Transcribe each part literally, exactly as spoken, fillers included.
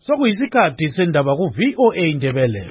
Sokuyisikhathi sendaba ku V O A Ndebele.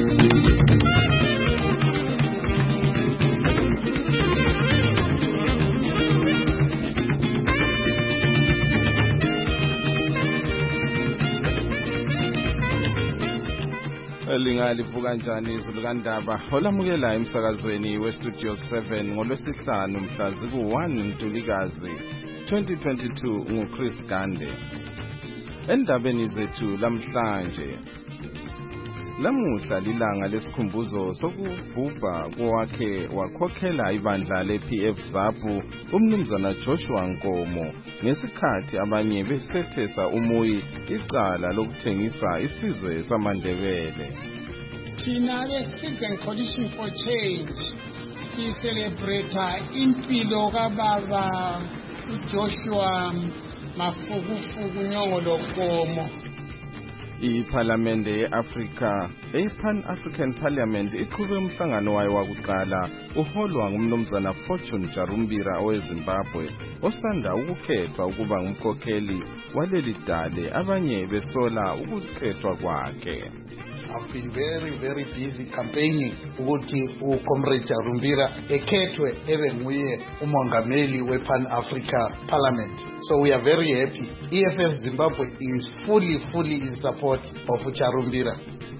Lingalivuka kanjani izulu kaNdaba olamukela emsakazweni we Studio seven ngolwesihlanu mhla ziku one Ntulikazi twenty twenty-two nguChris Gande. Endabeni zethu lamhlanje, lamuhla lilanga lesikhumbuzo sokubhubha kwakhe wakhokhela ibandla le P F ZAPU umnumzana Joshua Nkomo ngesikhathi abanye besethesa umuyi icala lokuthengisa isizwe samaNdebele. Thina le-Citizen Coalition for Change sicelebrate impilo kababa uJoshua Mafukufuku Nyongolo Nkomo. IPhalamende ye-Afrika, i-Pan-African Parliament iqhube umhlangano wayo wakuqala uholwa ngumnumzana Fortune Jarumbira oweZimbabwe osanda ukukhethwa ukuba ngumkhokheli waleli dale abanye besola ukukhethwa kwakhe. I've been very, very busy campaigning ukuthi uComrade Jarumbira ekhethwe ebe nguye umongameli we-Pan-Africa Parliament. So we are very happy. E F F Zimbabwe is fully, fully in support of Jarumbira.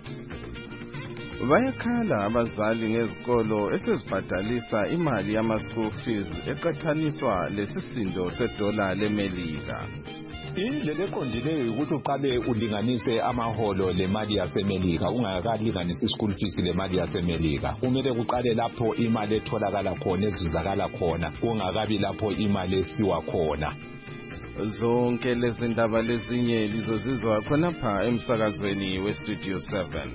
Bayakhala abazali ngezikolo esezibhadalisa imali yama-school fees eqathaniswa lesisindo sedola leMelika. Indlela eqondileyo ukuthi uqale ulinganise amaholo lemali yaseMelika ungakalinganisa ischool fees lemali yaseMelika. Kumele kuqale lapho imali etholakala khona ezuzakala khona kungakabi lapho imali esiwa khona. Zonke lezi ndaba lezinye lizozizwa khonapha emsakazweni we Studio seven.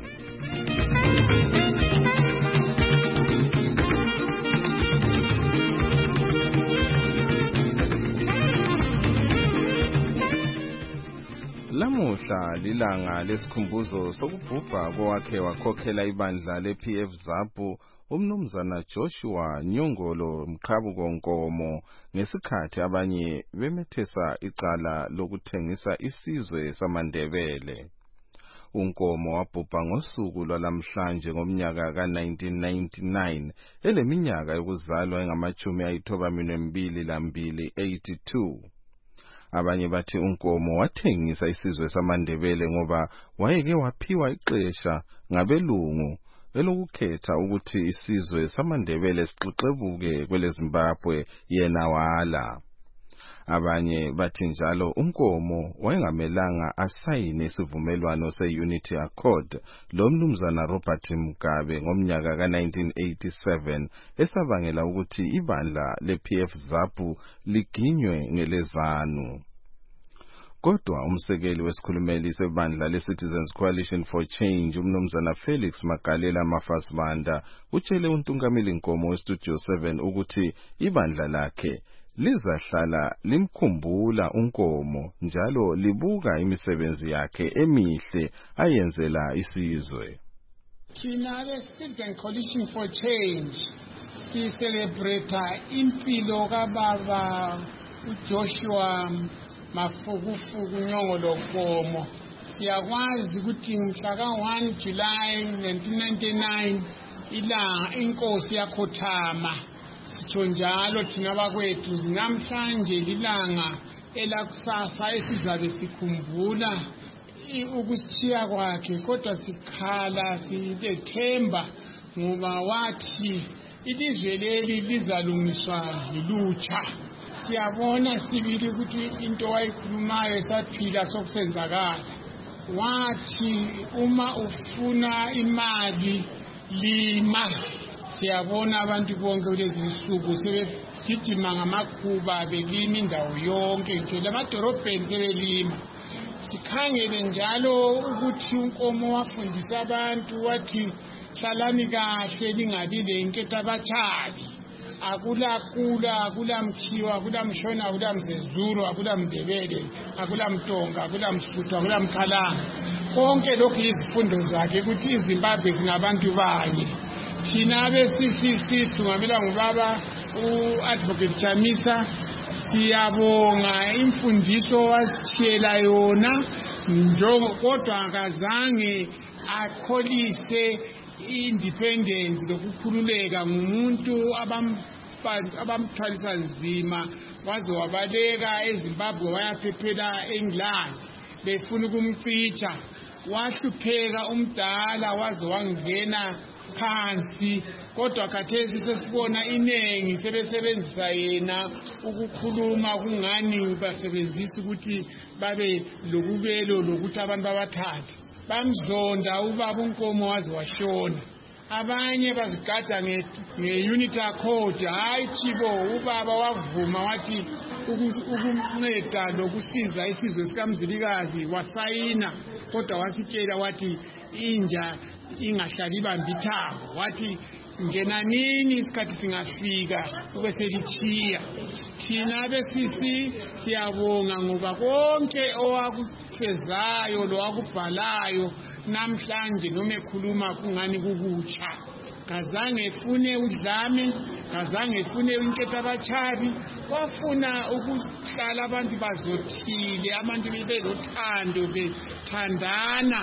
Lamuhla lilanga lesikhumbuzo sokubhubha kwakhe wakhokhela ibandla le P F ZAPU umnumzana Joshua Nyongolo Mqhabuko Nkomo ngesikhathi abanye bemethesa icala lokuthengisa isizwe samaNdebele. uNkomo wabhubha ngosuku lwalamhlanje ngomnyaka ka nineteen ninety-nine eleminyaka yokuzalwa engamachumi ayithoba mbili lambili eighty-two. Abanye bathi uNkomo wathengisa isizwe samaNdebele ngoba wayeke waphiwa ixesha ngabelungu elokukhetha ukuthi isizwe samaNdebele sixexebuke kwele Zimbabwe yena wala. Abanye bathi njalo uNkomo wayengamelanga asayine isivumelwano se-Unity Accord lo mnumzana Robert Mugabe ngomnyaka ka nineteen eighty-seven esabangela ukuthi ibandla le P F ZAPU liginywe ngelezanu. Kodwa umsekeli wesikhulumeli sebandla le-Citizens Coalition for Change umnumzana Felix Magalela Mafasibanda utshele uNtungameli Nkomo we-Studio seven ukuthi ibandla lakhe lizahlala limkhumbula uNkomo njalo libuka imisebenzi yakhe emihle ayenzela isizwe. Thina le-Citizen Coalition for Change sicelebrate impilo kababa uJoshua Mafukufuku Nyongolo Nkomo. Siyakwazi ukuthi mhla ka one July nineteen ninety-nine ilanga inkosi yakhothama. Sitsho njalo thina bakwethu namhlanje lilanga elakusasa esizabe sikhumbula ukusithiya kwakhe, kodwa sikhala silethemba ngoba wathi ilizwe leli lizalungiswa yilutsha. Siyabona sibili ukuthi into wayikhulumayo esaphila sokusenzakala. Wathi uma ufuna imali lima. Siyabona abantu bonke kulezi nsuku sebegijima ngamakhuba belima indawo yonke nje lamadorobheni sebelima. Sikhangele njalo ukuthi uNkomo wafundisa abantu wathi hlalani kahle lingabi lenketho abathali. Akulakula, akulamkhiwa, akulamshona, akulamzezuru, akulamndebele, akulamtonga, akulamsuthu, akulamkhalanga. Konke lokhu izifundo zakhe ukuthi iZimbabwe zingabantu banye. Thina besisisi singamela ngubaba uAdvocate Chamisa siyabonga imfundiso wasithiyela yona njengo kodwa akazange akholise independence lokukhululeka ngumuntu abam abamthwalisa nzima waze wabaleka eZimbabwe wayaphephela eEngland befuna ukumcicha wahlupheka umdala waze wangena phansi kodwa khathesi sesibona inengi sebesebenzisa yena ukukhuluma kungani basebenzisa ukuthi babe lokubelo lokuthi abantu babathathe bamzonda ubaba uNkomo waze washona abanye bazigada nge-unity accord hayi chibo ubaba wavuma wathi ukumnceda lokusiza isizwe sikaMzilikazi wasayina kodwa wasitshela wathi inja ingahlali ibambe ithambo wathi ngena nini isikhathi singafika kube selichiya thina besisi siyabonga ngoba konke owakufezayo lo wakubhalayo namhlanje noma ekhuluma kungani kukutsha kazange efune udlame kazange efune inketho abachabi wafuna ukuhlala abantu bazothile abantu bebelothando bethandana.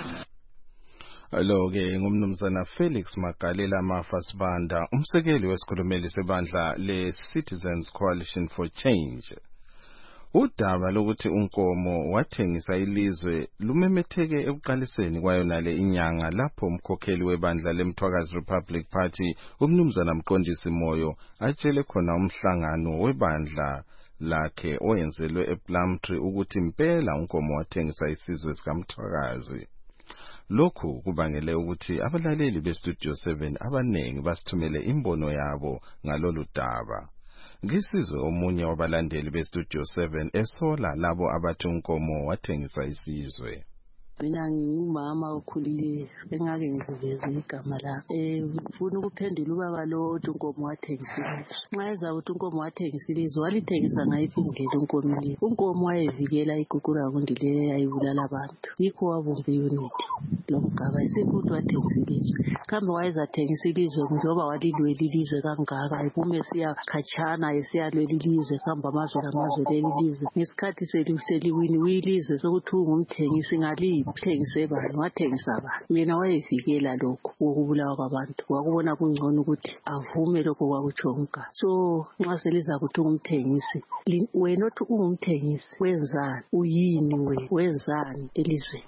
Lo ke ngumnumzana Felix Magalela Mafasibanda umsekeli wesikhulumeli sebandla le-Citizens Coalition for Change. Udaba lokuthi uNkomo wathengisa ilizwe lumemetheke ekuqaliseni kwayona le inyanga lapho umkhokheli webandla leMthwakazi Republic Party umnumzana Mqondisi Moyo atshele khona umhlangano webandla lakhe oyenzelwe ePlumtree ukuthi impela uNkomo wathengisa isizwe sikaMthwakazi. Lokhu kubangele ukuthi abalaleli beStudio seven abanengi basithumele imbono yabo ngalolu daba. Ngisizwe omunye wabalandeli beStudio seven esola labo abathi uNkomo wathengisa isizwe. Mina ngumama okhulile engake ngiveze igama la eh ufuna ukuphendula ubaba lo othi uNkomo wathengisa ilizwe. Nxa eza ukuthi uNkomo wathengisa ilizwe walithengisa ngayiphi indlela uNkomo le uNkomo wayevikela igugura ngondile ayibulala abantu yikho wabumba unity lo mgaba isefuthi wathengisa ilizwe kambe wayezathengisa ilizwe njoba walilwela ilizwe kangaka iphume siya khatshana esiyalwela ilizwe kamba amazwe amazwe lelizwe ngesikhathi seluseliwini uyilizwe sokuthi ungumthengisi ngali thengise bani wathengisa bani mina wayevikela lokho ukubulawa kwabantu wakubona kungcono ukuthi avume lokho kwakuchonka so nxa seliza kuthi ungumthengisi wena othi ungumthengisi wenzani uyini we wenzani elizweni.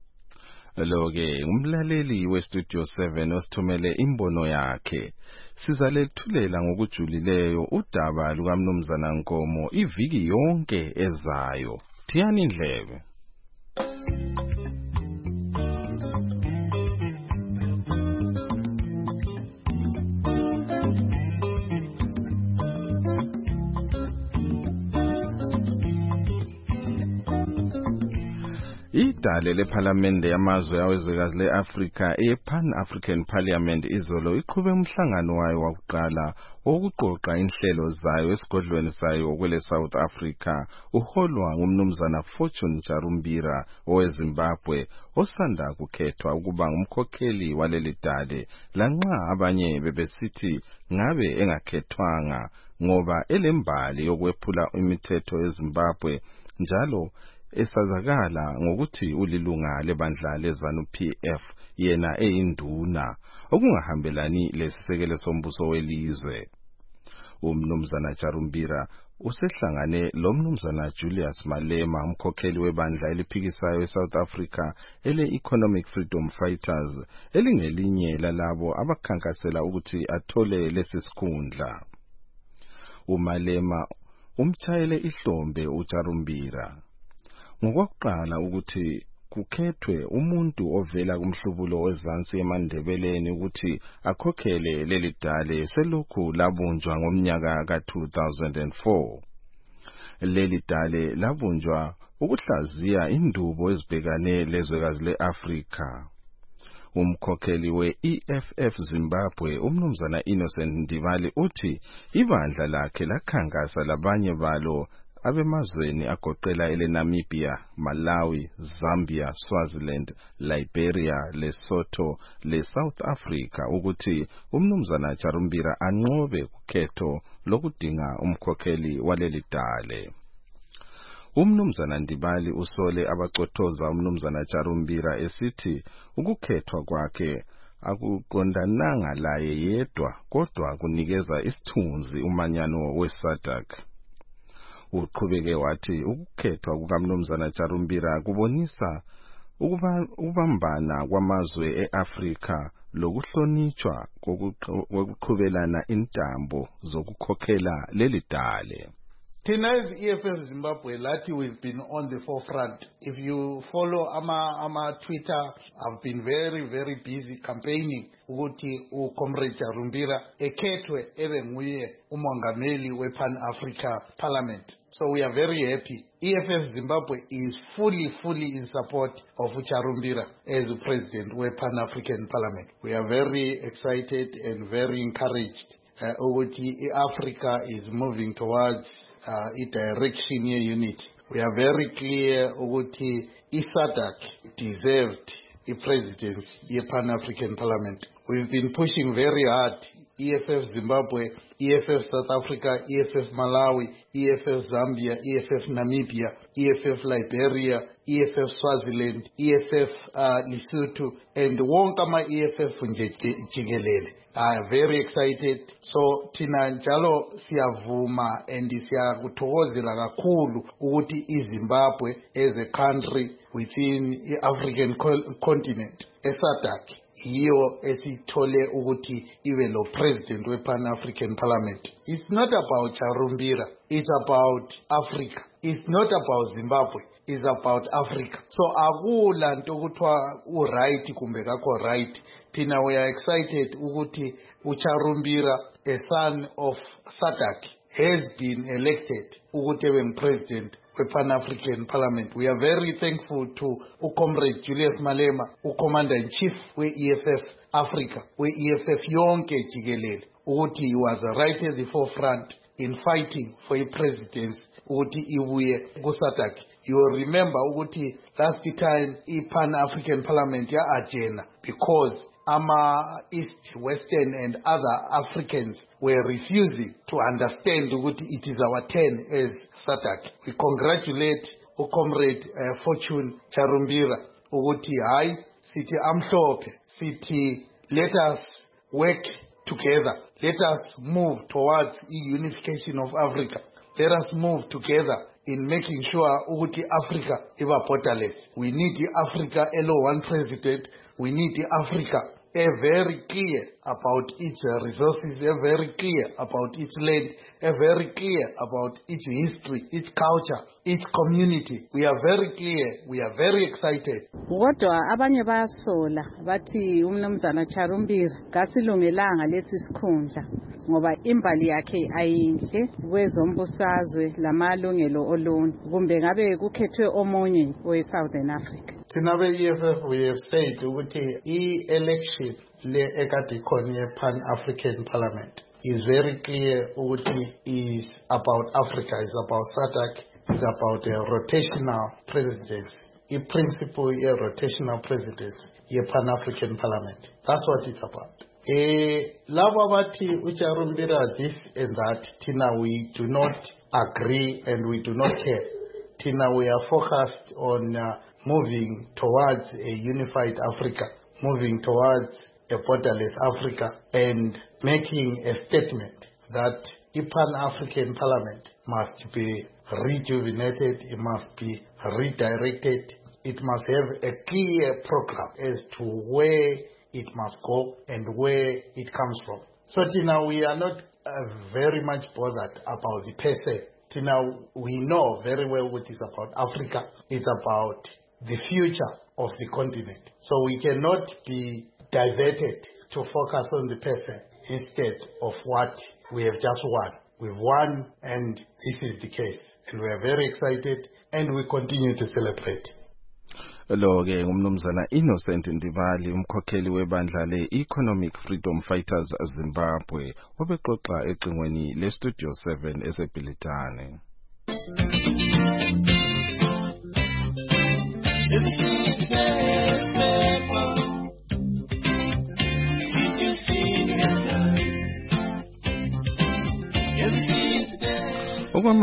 Lo ke umlaleli weStudio seven osithumele imbono yakhe sizalethulela ngokujulileyo udaba lukaMnumzana Nkomo iviki yonke ezayo thiyani indlebe. Idale leParliament yamazwe awezwekazi leAfrika ePan-African Parliament izolo iqhube umhlangano wayo wokuqala wokuqoqa inhlelo zayo esigodlweni sayo kwele South Africa uholwa ngumnumzana Fortune Jarumbira oweZimbabwe osanda kukhethwa ukuba ngumkhokheli waleli dale lanxa abanye bebesithi ngabe engakhethwanga ngoba elembali yokwephula imithetho eZimbabwe njalo esazakala ngokuthi ulilunga lebandla leZANU-P F yena eyinduna okungahambelani lesisekelo sombuso welizwe. Umnumzana Jarumbira usehlangane lomnumzana Julius Malema umkhokheli webandla eliphikisayo eSouth Africa ele-Economic Freedom Fighters elingelinye lalabo abakhankasela ukuthi athole lesi sikhundla. uMalema umchayele ihlombe uJarumbira ngokuqala ukuthi kukhethwe umuntu ovela kumhlubulo wezansi eMandebeleni ukuthi akhokhele leli dale selokhu labunjwa ngomnyaka ka two thousand four. Leli dale labunjwa ukuhlaziya indubo ezibhekane lezwekazi leAfrika. Umkhokheli we-E F F Zimbabwe umnumzana Innocent Ndibali uthi ibandla lakhe lakhankasa labanye balo abemazweni agoqela eleNamibia, Malawi, Zambia, Swaziland, Liberia, Lesotho leSouth Africa ukuthi umnumzana Jarumbira anqobe ukhetho lokudinga umkhokheli waleli dale. Umnumzana Ndibali usole abacothoza umnumzana Charumbira esithi ukukhethwa kwakhe akuqondananga laye yedwa kodwa kunikeza isithunzi umanyano weSADC. Uqhubeke wathi ukukhethwa kukaMnumzana Charumbira kubonisa ukubambana kwamazwe eAfrika lokuhlonitshwa kokuqhubelana intambo zokukhokhela leli dale. Tonight's E F F Zimbabwe, Lati, we've been on the forefront. If you follow Ama Ama Twitter, I've been very, very busy campaigning ukuthi uComrade Charumbira ekhethwe ebe nguye umongameli wePan Africa Parliament. So we are very happy. E F F Zimbabwe is fully, fully in support of Charumbira as the president wePan African Parliament. We are very excited and very encouraged. Uh, Africa is moving towards uh, a direction here unit. We are very clear ukuthi SADC deserved a presidency in Pan-African Parliament. We've been pushing very hard. E F F Zimbabwe, E F F South Africa, E F F Malawi, E F F Zambia, E F F Namibia, E F F Liberia, E F F Swaziland, E F F uh, Lesotho, and wonke ama E F F nje jikelele. I am very excited. So Tina njalo siyavuma and siyakuthokozela kakhulu ukuthi iZimbabwe as a country within the African continent, SADC, yiyo esithole ukuthi ibe lo president wePan African Parliament. It's not about Charumbira, it's about Africa. It's not about Zimbabwe, it's about Africa. So akula nto kuthiwa u right kumbe kakho right. Tina, we are excited ukuthi uCharumbira, a son of SADC, has been elected ukuthi ebe president wePan African Parliament. We are very thankful to uComrade Julius Malema, uCommander-in-Chief we-E F F Africa, we-E F F yonke jikelele, ukuthi he was right at the forefront in fighting for a presidency ukuthi ibuye ku-SADC. You will remember ukuthi last time i-Pan African Parliament ya-ajena because ama East, Western and other Africans were refusing to understand ukuthi it is our turn as SADC. We congratulate uComrade uh, Fortune Charumbira ukuthi hayi sithi amhlophe sithi let us work together, let us move towards the unification of Africa, let us move together in making sure ukuthi Africa iba borderless. We need the Africa elo one president. We need the Africa a very clear about its uh, resources, a very clear about its land, a very clear about its history, its culture, its community. We are very clear, we are very excited. Kodwa abanye bayasola bathi umnumzana Charumbira kasilungelanga lesi sikhundla ngoba imbali yakhe ayinhle kwezombusazwe lamalungelo oluntu kumbe ngabe kukhethwe omunye we-Southern Africa. Thina be-E F F we have said ukuthi i-election le ekade khona ye-Pan African Parliament is very clear ukuthi is about Africa, is about SADC, is about a rotational presidency. I-principle a rotational presidency ye-Pan African Parliament. That's what it's about. Eh, labo bathi uCharumbira this and that, Tina, we do not agree and we do not care. Tina, we are focused on uh, moving towards a unified Africa, moving towards a borderless Africa, and making a statement that the Pan-African Parliament must be rejuvenated, it must be redirected, it must have a clear program as to where it must go and where it comes from. So Tina, we are not uh, very much bothered about the person. Tina, we know very well what is about Africa. It's about the future of the continent. So we cannot be diverted to focus on the person instead of what we have just won. We've won and this is the case. And we are very excited and we continue to celebrate. Lo ke ngumnumzana Innocent Ndibali umkhokheli webandla le-Economic Freedom Fighters Zimbabwe obexoxa ecingweni le-Studio seven eseBhilitane.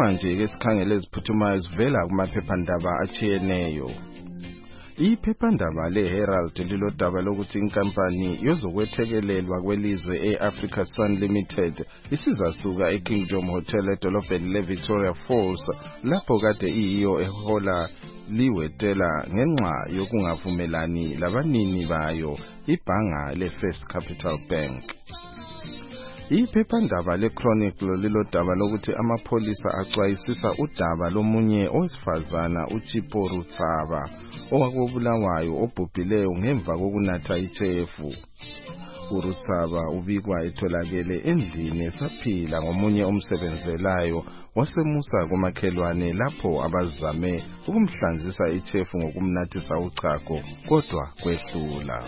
manje ke sikhangele eziphuthumayo zivela kumaphephandaba achiyeneyo. Iphephandaba le-Herald lilodaba lokuthi inkampani yozokwethekelelwa kwelizwe e-Africa Sun Limited isizasuka eKingdom Hotel edolobheni le-Victoria Falls lapho kade iyiyo ehola liwetela ngenxa yokungavumelani labanini bayo ibhanga le-First Capital Bank. Iphephandaba le-Chronicle lilodaba lokuthi amapholisa axwayisisa udaba lomunye owesifazana uChippo Rutsaba owakubulawayo obhubhileyo ngemva kokunatha ichefu. uRutsaba ubikwa etholakele endlini esaphila ngomunye omsebenzelayo wasemusa kumakhelwane lapho abazame ukumhlanzisa ichefu ngokumnathisa uchago kodwa kwehlula.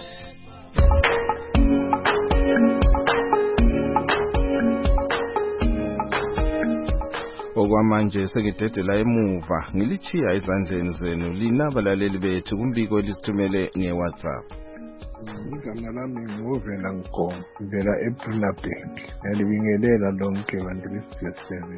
Okwamanje sekidedela emuva ngilichiya ezandleni zenu linabalaleli bethu kumbiko lisithumele ngeWhatsApp. Igama lami nguvela Nkomo ngivela eBrunabek ngiyalibingelela lonke bantu besizwe.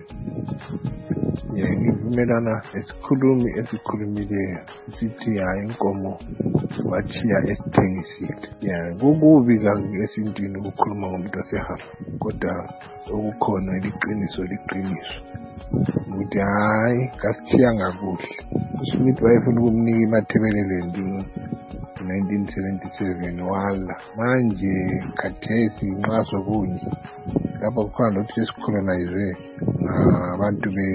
Ye ngivumelana esikhulumi esikhulumileyo sithi hayi inkomo wachiya esithengisile. Ya kukubi esintwini ukukhuluma ngomuntu osehafa kodwa okukhona liqiniso liqiniso. Ukuthi hayi kasithiya ngakuhle. uSmith wayefuna ukumnika imathebeleleni nineteen seventy-seven wala manje khathesi inxaso kunye lapho kukhona ukuthi esicolonize abantu be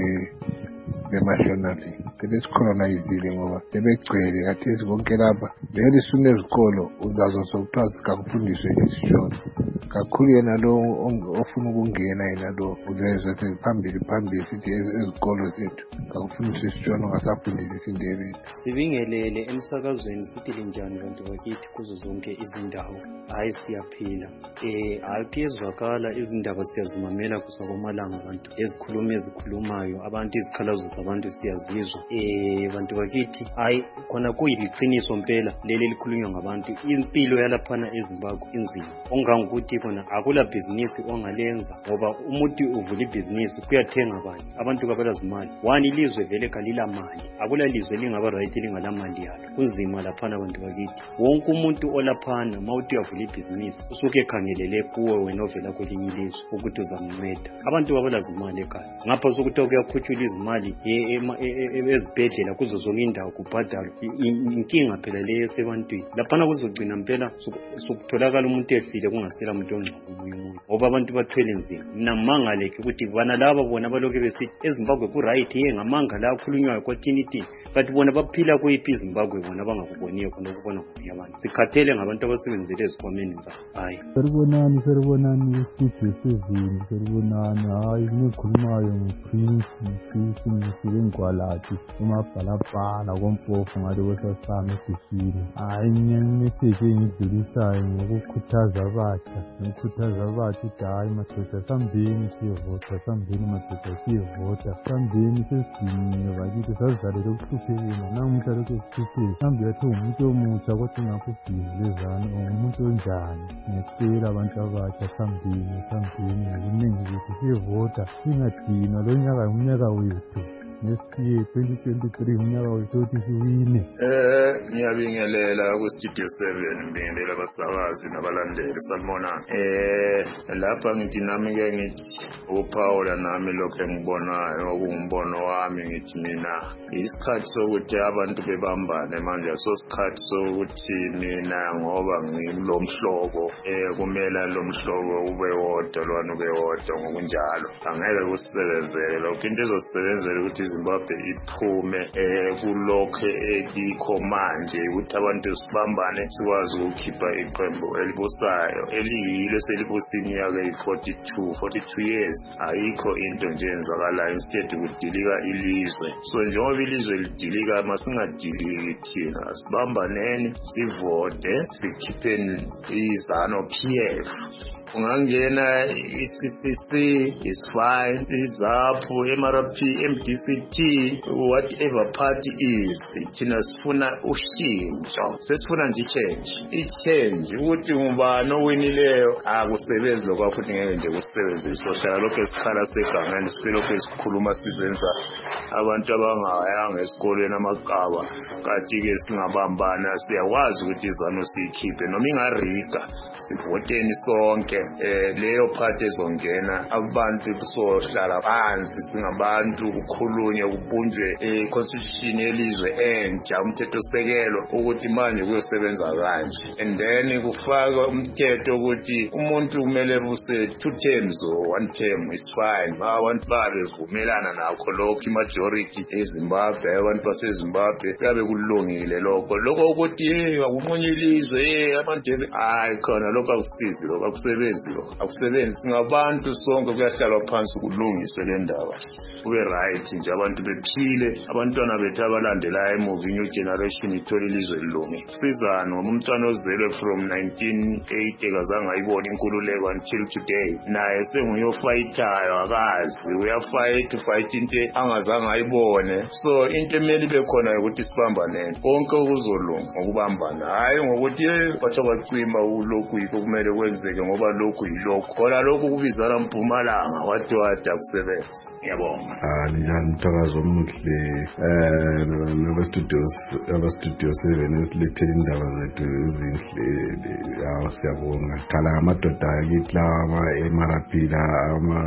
bemashonali sebesicolonizile ngoba sebegcwele khathesi konke lapha vele sune izikolo uzazo sokuthiwa zikakufundiswe isishona kakhulu yena lo ofuna ukungena yena lo uzezwe sephambili phambili sithi ezikolo zethu kakufundiswe isishona ngasafundisa isindebele. Sibingelele emsakazweni sithi linjani bantu bakithi kuzo zonke izindawo. Hayi siyaphila. Eh hayi ezwakala izindaba siyazimamela kusakomalanga abantu ezikhuluma ezikhulumayo abantu izikhalazo zabantu siyazizwa. Eh bantu bakithi hayi khona kuyiliqiniso impela leli likhulunywa ngabantu impilo yalaphana eZimbabwe inzima ongangukuthi khona akula business ongalenza ngoba umuntu uvula ibusiness kuyathenga abantu abantu kabala zimali wani ilizwe vele kalila mali akula lizwe lingaba right lingala mali yalo kunzima laphana abantu bakithi wonke umuntu olaphana mawuthi uyavula ibusiness usuke ekhangelele kuwe wena ovela kwelinye ilizwe ukuthi uzamnceda abantu kabala zimali ekhaya ngapha sokuthi kuyakhutshula izimali ezibhedlela kuzo zonke indawo kubhadalwa inkinga phela leyo sebantwini laphana kuzogcina impela sokutholakala umuntu efile kungasela umuntu ongcono ngoba abantu bathwele nzima mina mangaleke ukuthi bana laba bona baloke besithi eZimbabwe ku right ye ngamanga la khulunywayo kwathinithi kanti bona baphila kuyiphi iZimbabwe bona bangakuboniyo khona ukubona ngomunye abantu sikhathele ngabantu abasebenzele ezikhwameni zabo. Hayi seribonani seribonani isizwe sezini seribonani hayi ngikhulumayo ngiprince ngiprince ngisuke ngwalathi umabhalabhala kompofu ngale kwesasame esishini. Hayi nginemeseji engidlulisayo ngokukhuthaza abatsha ngikhuthaza abatsha ukuthi hayi madoda sambeni siyevota sambeni madoda siyevota sambeni sesidiniwe bakithi sazizalele ukuhluphekela namuhla lokhu esihlupheka mhlawumbe yathi umuntu omutsha kodwa ungakho ubhizilezana umuntu onjani ngiyacela abantu abatsha sambeni sambeni ngobuningi bethu siyevota singadinwa lo nyaka ngumnyaka wethu nesiye twenty twenty-three unyaka wethu ukuthi siwine. Eh ngiyabingelela ku Studio seven ngibingelela abasakazi nabalandeli sanibonani. Eh lapha ngithi nami ke ngithi uPaula nami lokho engibonayo okungumbono wami ngithi mina isikhathi sokuthi abantu bebambane manje sosikhathi sokuthi mina ngoba ngilomhlobo eh kumele lo mhlobo ube wodwa lwana ube wodwa ngokunjalo angeke kusebenzele lokho into ezosebenzela ukuthi iZimbabwe iphume eh kulokho ekikho manje ukuthi abantu sibambane sikwazi ukukhipha iqembu elibusayo eliyilo selibusa iminyaka eyi-forty-two forty-two years ayikho into nje enzakalayo instead ukudilika ilizwe. So njengoba ilizwe lidilika masingadiliki thina sibambaneni sivote sikhipheni iZANU P F ungangena i-C C C is fine, izaphu, M R P, M D C T, whatever party is, thina sifuna ushintsho, sesifuna nje change, i-change ukuthi ngubani owinileyo akusebenzi lokho futhi ngeke nje kusebenze sohlala lokho esikhala segangeni sifelokho esikhuluma sizenza abantu abangayanga esikoleni amagaba kanti ke singabambana siyakwazi ukuthi izano siyikhiphe noma ingariga sivoteni sonke eh leyo party ezongena abantu kusohlala phansi singabantu ukukhulunywa kubunjwe e-constitution yelizwe entsha umthethosisekelo ukuthi manje kuyosebenza kanje and then kufaka umthetho ukuthi umuntu kumele buse two terms or one term is fine abantu babevumelana nakho lokho imajority eZimbabwe abantu baseZimbabwe kabe kulungile lokho lokho ukuthi hey akunqonyelizwe hey abantu hayi khona lokho akusizi lokho akusebenzi lokho akusebenzi singabantu sonke kuyahlalwa phansi kulungiswe le ndaba kube right nje abantu bephile abantwana bethu abalandelayo emuva new generation ithola ilizwe lilunge sizana umntwana ozelwe from nineteen eighty kazange ayibona inkululeko until today naye senguyofightayo akazi uyafight fight into angazange ayibone so into emeli bekhona ukuthi sibambanene konke kuzolunga ngokubambana hayi ngokuthi bathi bacima ulokhu yikho kumele kwenzeke ngoba lokhu yilokho khona lokhu kubizana Mpumalanga wathi wathi akusebenza ngiyabonga ah njani mthakazo omuhle eh naba studios aba studio seven esilethele indaba zethu ezinhle yawo siyabonga khala amadoda akithi ama M R P la ama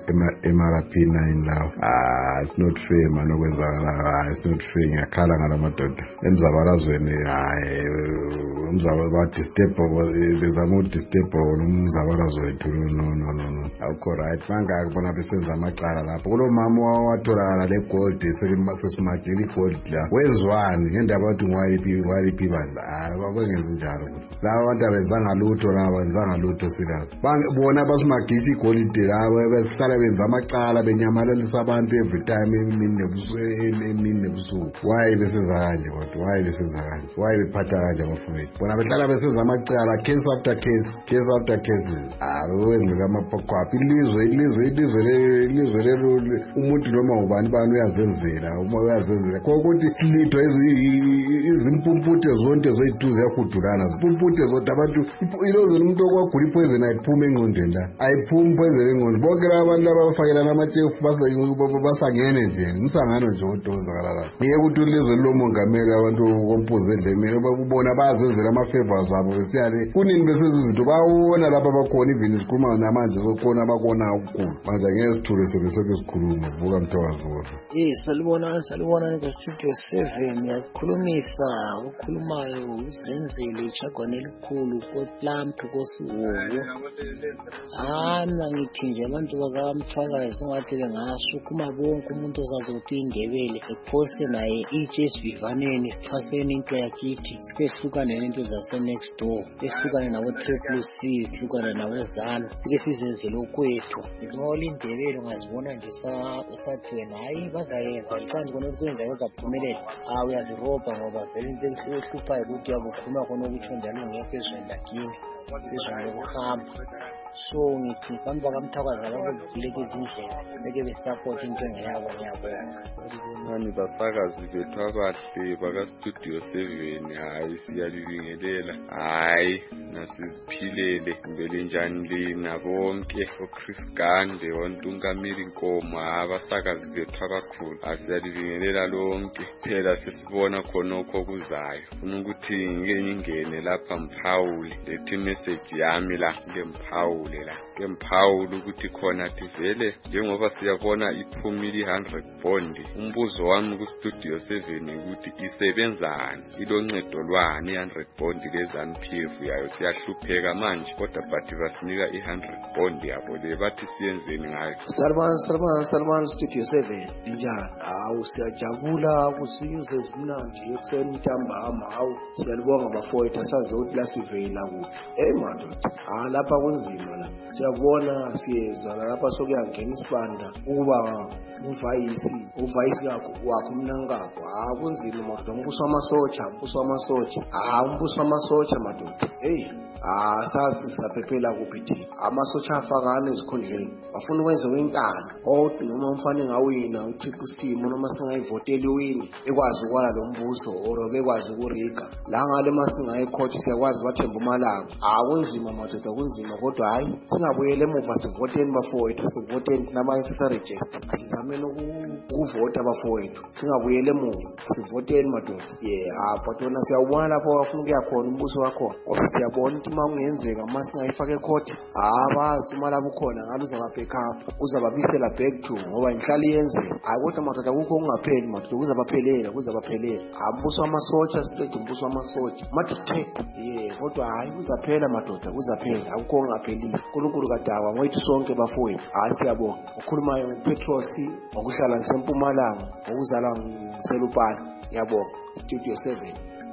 M R P nine lawo ah it's not fair man okwenzakala it's not fair ngiyakhala ngalamadoda emzabalazweni hayi umzabalazo ba disturb bezama udisturb umzabalazo wethu no no no no akho right manga kubona besenza amacala lapho kulo mama watholakala le gold sesimajeli gold la wezwani ngendaba bathi ngwayiphi ngwayiphi bandla ah babengenza njalo laba abantu abenzanga lutho laba benzanga lutho sikazi bona basimagisi gold laba besihlala benza amacala benyamalelisa abantu every time emini nebusuku emini nebusuku why besenza kanje kodwa why besenza kanje why bephatha kanje abafowethu bona behlala besenza amacala case after case case after case ah wenza amaphokwapi ilizwe ilizwe ilizwe ilizwe lelo umuntu noma ubani bani uyazenzela uma uyazenzela kokuthi silitho izimpumputhe zonke zoyithuze yakhudulana zimpumputhe zonke abantu ilozo umuntu okwagula ipoison ayiphume engqondweni la ayiphume ipoison engqondweni bonke abantu abafakela amatshefu basangene nje umsangano nje odozakala la ngeke ukuthi ilizwe lomongameli abantu kompuze endlemeni babona bayazenzela ama-favors abo besiyale kunini besizo izinto bawona lapha bakhona even sikhuluma namanje sokhona abakona ukukhulu manje ngeke sithule sobe soke sikhuluma vuka mthakazo wona eh salibona salibona ngestudio seven yakhulumisa ukhulumayo uzenzele ichagwane elikhulu koPlump kosuwo ana ngithi nje abantu bakamthwakazi ungathi bengasho kuma bonke umuntu ozazothi indebele ephose naye iJS Vivaneni sithaseni into yakithi sihlukane nento zase next door ehlukane nawo triple C sihlukane nawo Zanu sike sizenzele okwethu ngolo indebele ungazibona nje sathi wena hayi bazayenza icandi kona ukwenza ezaphumelela ah uyazirobha ngoba vele into ehluphayo ukuthi yabukhuluma khona ukuthi njalo ngeke ezweni lakini ezweni lokuhamba so ngithi abantu bakamthakaza babuvuleke izindlela beke besupport into engeyabo ngiyabona nani bafakazi bethu abahle bakastudio seven hayi siyalibingelela hayi nasiziphilele mbele njani lina bonke oChris Gande ontungameli inkomo abasakazi bethu abakhulu asiyalibingelela lonke phela sesibona khonokho kuzayo ufuna ukuthi ngeke ngingene lapha Mphawuli lethi message yami la ngemphawuli la ngemphawuli ukuthi khona tivele njengoba siyabona iphumile one hundred bond umbuzo wami ku studio seven ukuthi isebenzani iloncedo lwani one hundred bond lezanu P F yayo siyahlupheka manje kodwa bathi basinika one hundred bond yabo le bathi siyenzeni ngayo salibana salibana salibana studio seven njani hawu siyajabula kusiyuze zimnandi yokuseni intambama hawu siyalibonga bafowethu sazothi la sivela kuphi hey madoda ah lapha kunzima la siyabona siyezwa lapha sokuyangena isibanda ukuba umvayisi uvayisi yakho wakho umnankakho ah kunzima madoda umbuso wamasotsha umbuso wamasotsha ah umbuso wamasotsha madoda hey ah sasi saphephela kuphi thina amasotsha afakana ezikhundleni bafuna ukwenza wenkanga odwa noma umfane ngawina uthixo isimo noma singayivoteli wini ekwazi ukwala lo mbuso or bekwazi ukuriga la ngale masinga ecourt siyakwazi bathemba umalanga ah kunzima madoda kunzima kodwa hayi singabuyele emuva sivoteni bafowethu sivoteni nabanye sisaregister sizameni ukuvota bafowethu singabuyele emuva sivoteni madoda yeah ah but wona siyawubona lapho bafuna ukuya khona umbuso wakho kodwa siyabona ukuthi mangenzeka masingayifaka ecourt ah bazi uma labo khona ngalo uzaba back up uzababisela back to ngoba inhlali yenzeka hayi kodwa madoda kukho ungapheli madoda kuzabaphelela kuzabaphelela ambuso wamasotsha straight umbuso wamasotsha mathe yeah kodwa hayi kuzaphela madoda kuzaphela akukho ongaphelile uNkulunkulu kadawa ngoyithi sonke bafowethu hayi siyabonga ukhulumayo uPetrosi ngokuhlala ngisempumalanga ngokuzala ngiselupana yabonga Studio seven.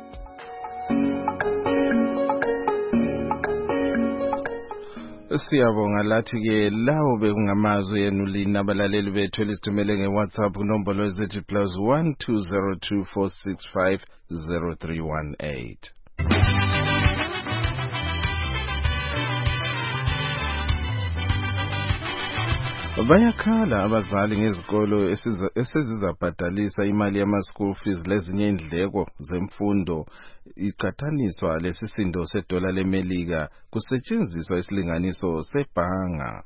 Siyabonga lathi ke lawo bekungamazwi yenu lina abalaleli bethu elisithumele ngeWhatsApp kunombolo ezithi plus one two zero two four six five zero three one eight. Bayakhala abazali ngezikolo esezizabhadalisa imali yama school fees lezinye indleko zemfundo iqhathaniswa lesisindo sedola leMelika kusetshenziswa isilinganiso sebhanga.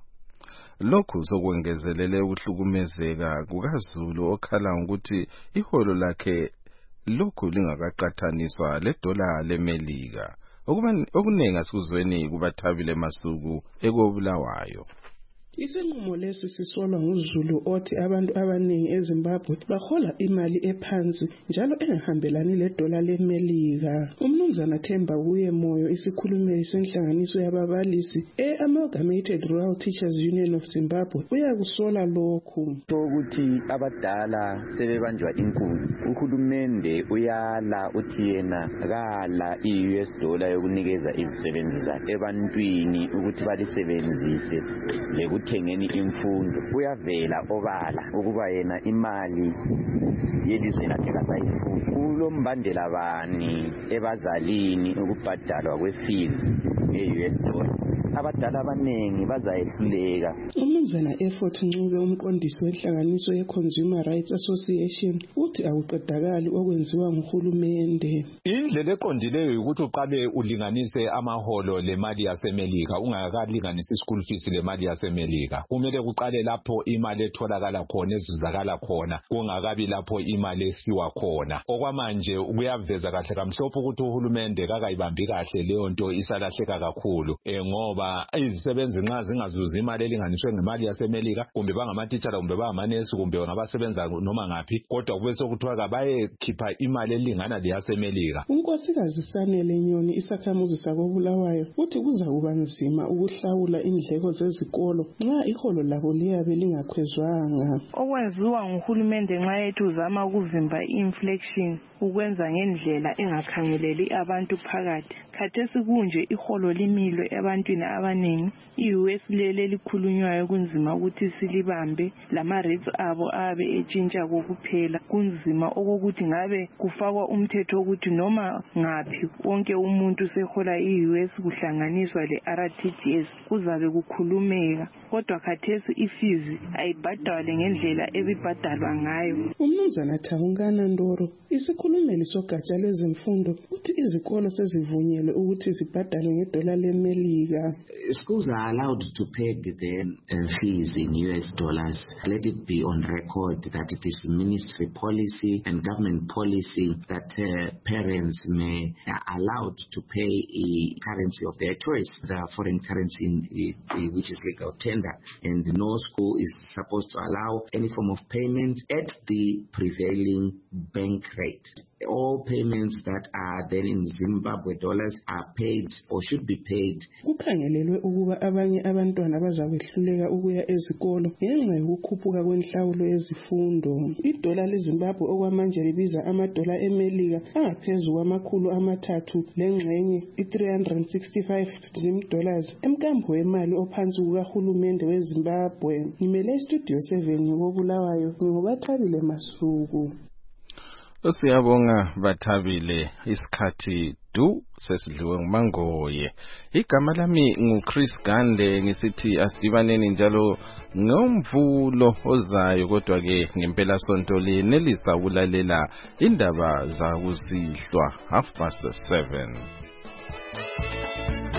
Lokhu sokwengezelele ukuhlukumezeka kukaZulu okhala ukuthi iholo lakhe lokhu lingakaqhathaniswa ledola leMelika. Okuningi asikuzweni kubathabile masuku ekobulawayo. Isinqumo lesi sisolwa nguZulu othi abantu abaningi eZimbabwe bahola imali ephansi njalo engahambelani ledola leMelika. Umnumzana Themba kuye moyo isikhulumeli senhlanganiso yababalisi e-Amalgamated Rural Teachers Union of Zimbabwe uyakusola lokhu. Ukuthi abadala sebebanjwa inkunzi. Uhulumende uyala uthi yena kala i-U S dollar yokunikeza izisebenzi zakhe ebantwini ukuthi balisebenzise lekuthi thengeni imfundo uyavela obala ukuba yena imali yelizwe lakhe kasayifuni kulombandela bani ebazalini ukubhadalwa kwe-fees nge-U S dollar abadala abaningi bazayehluleka. Umnumzana Effort Ncube umqondisi wenhlanganiso ye-Consumer Rights Association uthi akuqedakali okwenziwa nguhulumende. Indlela eqondileyo ukuthi uqale ulinganise amaholo lemali yaseMelika ungakalinganisi school fees lemali yaseMelika. Kumele kuqale lapho imali etholakala khona ezuzakala khona kungakabi lapho imali esiwa khona. Okwamanje kuyaveza kahle kamhlophe ukuthi uhulumende kakayibambi kahle leyo nto isalahleka kakhulu e ngoba izisebenzi nxa zingazuza imali elinganiswe ngemali yaseMelika kumbe bangamatitshala kumbe bangamanesi kumbe ngabasebenza noma ngaphi kodwa kube sokuthiwa kabaye khipha imali elingana leyaseMelika. Unkosikazi Sanele Nyoni isakhamuzi sakobulawayo uthi kuzakuba nzima ukuhlawula indleko zezikolo nxa iholo labo liyabe lingakhwezwanga. Okwenziwa nguhulumende nxa ethi uzama ukuvimba i-inflation ukwenza ngendlela engakhangeleli abantu phakathi. Khathesi kunje iholo limilwe ebantwini abaningi i-U S lele likhulunywayo kunzima ukuthi silibambe lama rates abo abe etshintsha kokuphela kunzima okokuthi ngabe kufakwa umthetho ukuthi noma ngaphi wonke umuntu sehola i-U S kuhlanganiswa le-R T G S kuzabe kukhulumeka kodwa khathesi ifizi ayibhadalwe ngendlela ebibhadalwa ngayo. Umnumzana Thawungana Ndoro isikhulumeli sogatsha lwezemfundo uthi izikolo sezivunyelwe ukuthi zibhadale ngedola leMelika. Schools are allowed to pay the uh, fees in U S dollars. Let it be on record that it is ministry policy and government policy that uh, parents may are allowed to pay a currency of their choice, the foreign currency in, in, which is legal tender, and no school is supposed to allow any form of payment at the prevailing bank rate. all payments that are then in Zimbabwe dollars are paid or should be paid. Kukhangelelwe ukuba abanye abantwana bazakwehluleka ukuya ezikolo ngenxa yokukhuphuka kwenhlawulo yezifundo. Idola leZimbabwe okwamanje libiza amadola eMelika angaphezu kwamakhulu amathathu lengxenye i-three hundred sixty-five Zim dollars. Emkambo wemali ophansi kukahulumende weZimbabwe. Ngimele Studio seven ngokubulawayo ngobathabile Masuku. Siyabonga Bathabile, isikhathi du sesidliwe nguMangoye. Igama lami nguChris Gande, ngisithi asidibaneni njalo ngomvulo ozayo, kodwa ke ngempela sonto lenelisa ukulalela indaba zakusihlwa half past seven.